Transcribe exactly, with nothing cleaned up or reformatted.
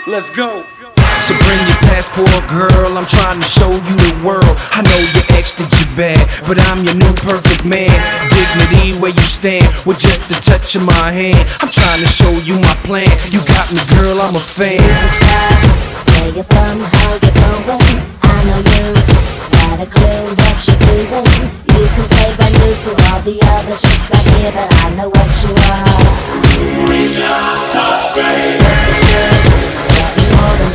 Let's go. So bring your passport, girl, I'm trying to show you the world. I know your ex did you bad, but I'm your new perfect man. Dignity where you stand, with just the touch of my hand. I'm trying to show you my plan. You got me, girl, I'm a fan. Where you from, how's it going? I know you got a clue what you're doing. You can play brand new to all the other chicks out here, but I know what you are. Reach out, touch, baby. Getting more than